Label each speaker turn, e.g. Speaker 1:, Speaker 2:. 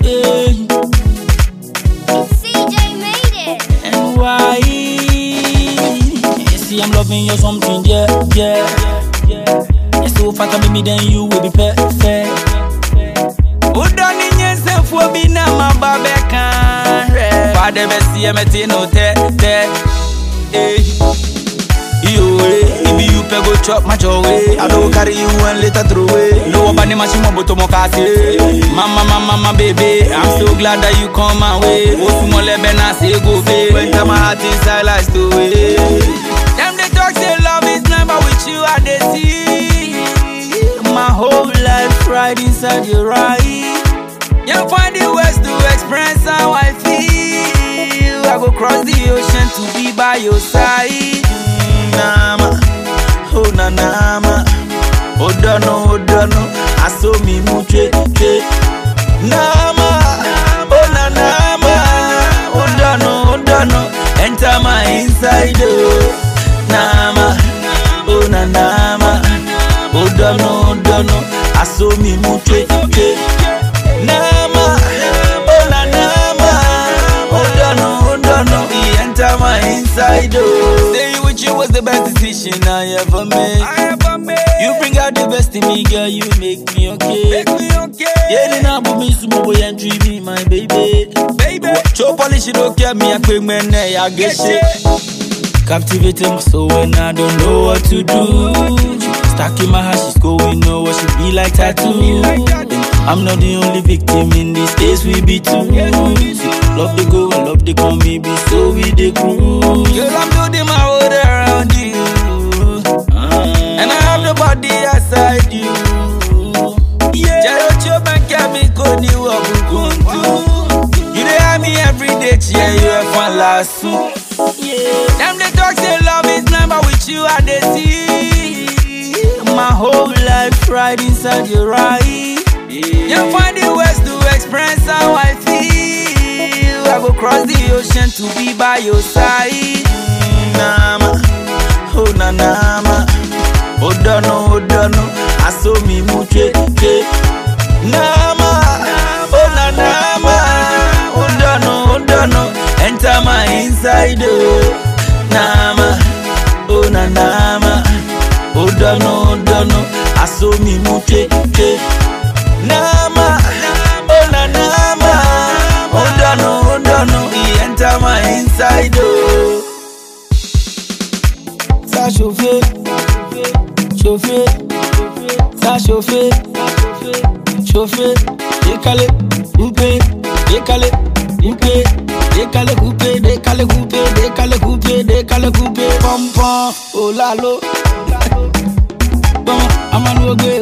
Speaker 1: Hey.
Speaker 2: CJ made it.
Speaker 1: And why? You see, I'm loving you something, yeah. You're so fat, baby, then you will be perfect. Udoni nyense fuobi na mababe kan re. Father besi emeti no te. Yo, if you pay go chop my way, I don't carry you and later throw away. No one machine moboto mokase. Mama, baby, I'm so glad that you come my way. Osumo lebe na say go be. When time my heart inside like to way. Them they talk say love is blind, but with you I they see. My whole life right inside your eye. You find the words to express how I feel. I go cross the ocean to be by your side. Nama, oh na nama, odono, I saw me muche, nama, oh na nama, odono, enter my inside, oh, nama, oh na nama, odono, I saw me muche, nama, oh na nama, odono, he enter my inside, oh. You was the best decision I ever made. You bring out the best in me, girl. You make me okay. Yeah, then I put me some boy and treat me, my baby. Show polish, you don't care me. I quick man, I get shit. Captivating my soul when I don't know what to do. Stuck in my heart, she's going nowhere. She be like tattoo. I'm not the only victim in this case. We be two. Love they go and love they come, maybe so we they cruise. Girl, I'm building my world around you, and I have nobody outside you. Jarocho bankami kodi wabukuntu. You dey have me every day, yeah, you have fun last soon. Them they talk say love is blind, but with you I they see. My whole life right inside your eye. You find the words to express how I feel. I go cross the ocean to be by your side. Nama, oh na nama, odono, I saw me muche, nama, oh na nama, odono, enter my inside, oh, nama, oh na nama, odono, I saw me muche, nama, oh na nama, odono, he enter my inside, oh. Ça chauffe, ça chauffe, décalé, coupé, pom pom, oh lalo, bon, amanogue,